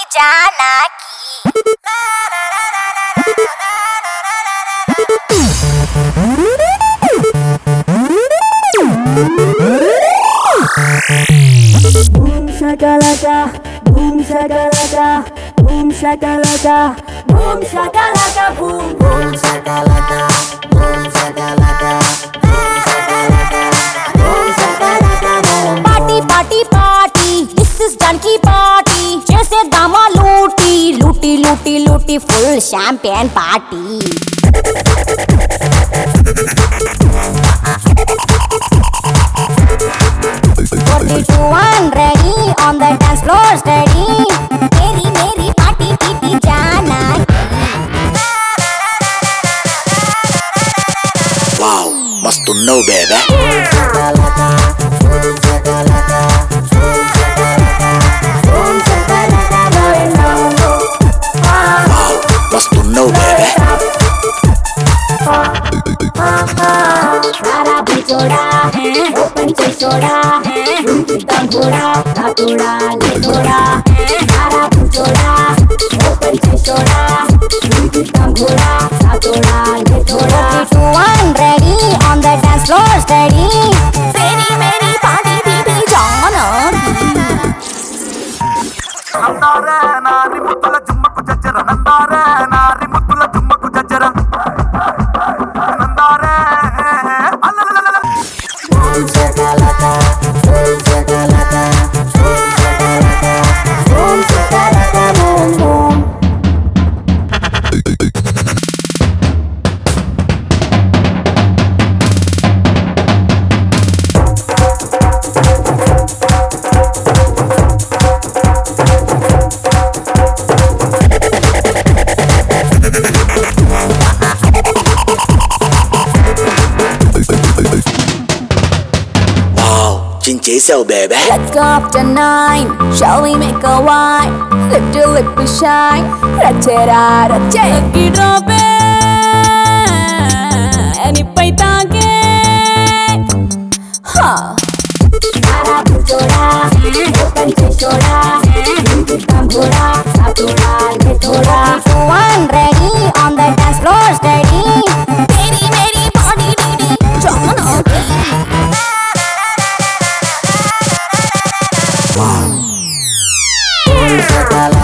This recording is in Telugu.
Janaki Boom shakalaka, boom shakalaka, boom shakalaka, boom shakalaka, boom boom shakalaka, boom shakalaka, boom shakalaka, boom shakalaka, boom. Party party party, this is Janki party. చేసేద్దామా లూటీ లూటీ లూటీ లూటీ full champagne party. 42 ready on the dance floor steady. Meri meri party kitty janaki. Wow, మస్తున్నావు బేబే. Boom shakalaka, boom shakalaka, boom shakalaka, boom shakalaka, going down low. Wow, మస్తున్నావు బేబే. Rara bichoda, open chesoda, rupitam thoda, thoda le thoda. Rara bichoda, open chesoda, rupitam thoda, thoda le thoda. 41 ready on the dance floor steady. Meri meri party kitty janaki. నందారే నారి ముత్తుల జుమ్మకు జజ్జర నందారే నారి ముత్తుల జుమ్మకు జజ్జర నందారే Boom shakalaka, boom shakalaka, boom shakalaka, boom shakalaka, boom boom. Wow, చించేసావు బేబే. Let's go up to 9. Shall we make a wine? Lift your lip and shine. Ratchera ratchera kidobe. Any pai taage. Ha. Rara bichoda, open chesoda, rupitam thoda, thoda le thoda. 41 ready on the dance floor steady. Meri meri body kitty janaki. Boom shakalaka.